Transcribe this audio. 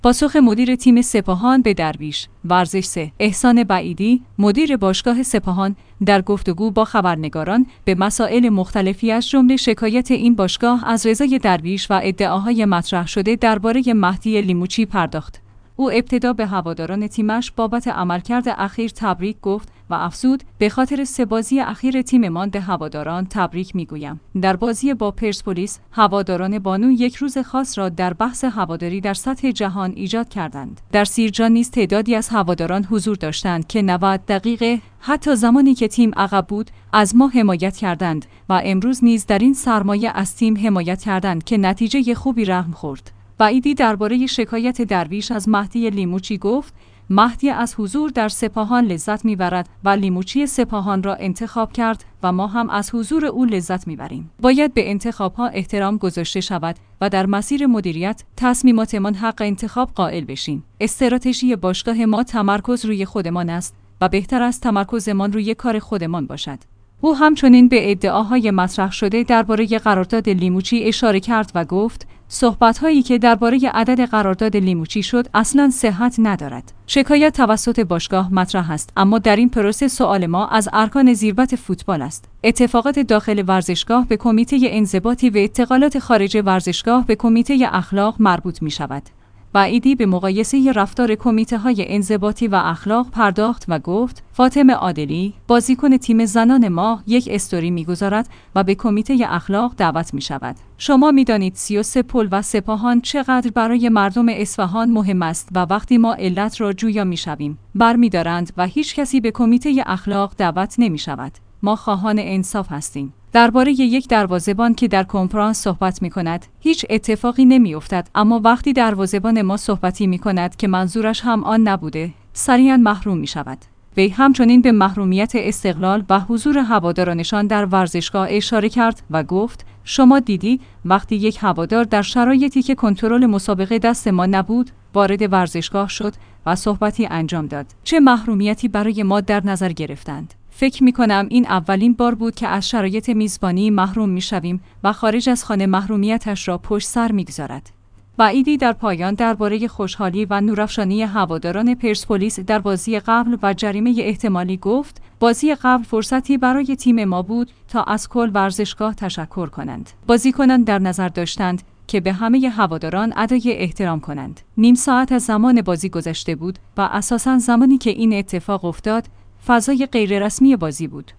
پاسخ مدیر تیم سپاهان به درویش. ورزش 3. احسان بعیدی، مدیر باشگاه سپاهان، در گفتگو با خبرنگاران به مسائل مختلفی از جمله شکایت این باشگاه از رضای درویش و ادعاهای مطرح شده درباره مهدی لیموچی پرداخت. او ابتدا به هواداران تیمش بابت عملکرد اخیر تبریک گفت و افزود: به خاطر 3 بازی اخیر تیممان به هواداران تبریک میگویم. در بازی با پرسپولیس، هواداران بانو یک روز خاص را در بحث هواداری در سطح جهان ایجاد کردند. در سیرجان نیز تعدادی از هواداران حضور داشتند که 90 دقیقه، حتی زمانی که تیم عقب بود، از ما حمایت کردند و امروز نیز در این سرمایه از تیم حمایت کردند که نتیجه خوبی رقم خورد. بعیدی درباره شکایت درویش از مهدی لیموچی گفت: مهدی از حضور در سپاهان لذت میبرد و لیموچی سپاهان را انتخاب کرد و ما هم از حضور او لذت میبریم. باید به انتخابها احترام گذاشته شود و در مسیر مدیریت تصمیماتمان حق انتخاب قائل بشیم. استراتژی باشگاه ما تمرکز روی خودمان است و بهتر است تمرکزمان روی کار خودمان باشد. او همچنین به ادعاهای مطرح شده درباره قرارداد لیموچی اشاره کرد و گفت: صحبت‌هایی که درباره عدد قرارداد لیموچی شد اصلاً صحت ندارد. شکایت توسط باشگاه مطرح است، اما در این پروسه سوال ما از ارکان زیربط فوتبال است. اتفاقات داخل ورزشگاه به کمیته انضباطی و اتقالات خارج ورزشگاه به کمیته اخلاق مربوط می‌شود. بعیدی به مقایسه رفتار کمیته‌های انضباطی و اخلاق پرداخت و گفت: فاطمه عادلی، بازیکن تیم زنان ما، یک استوری می‌گذارد و به کمیته اخلاق دعوت می‌شود. شما می‌دانید 33 پل و سپاهان چقدر برای مردم اصفهان مهم است و وقتی ما علت را جویا می‌شویم، برمی‌دارند و هیچ کسی به کمیته اخلاق دعوت نمی‌شود. ما خواهان انصاف هستیم. درباره یک دروازه‌بان که در کنفرانس صحبت می‌کند، هیچ اتفاقی نمی‌افتد، اما وقتی دروازه‌بان ما صحبتی می‌کند که منظورش هم آن نبوده، سریعاً محروم می‌شود. وی همچنین به محرومیت استقلال و حضور هوادارانشان در ورزشگاه اشاره کرد و گفت: شما دیدی وقتی یک هوادار در شرایطی که کنترل مسابقه دست ما نبود، وارد ورزشگاه شد و صحبتی انجام داد. چه محرومیتی برای ما در نظر گرفتند. فکر می‌کنم این اولین بار بود که از شرایط میزبانی محروم می‌شویم و خارج از خانه محرومیتش را پشت سر می‌گذارد. بعیدی در پایان درباره خوشحالی و نورافشانی هواداران پرسپولیس در بازی قبل و جریمه احتمالی گفت: بازی قبل فرصتی برای تیم ما بود تا از کل ورزشگاه تشکر کنند. بازیکنان در نظر داشتند که به همه هواداران ادای احترام کنند. نیم ساعت از زمان بازی گذشته بود و اساساً زمانی که این اتفاق افتاد، فضای غیررسمی بازی بود.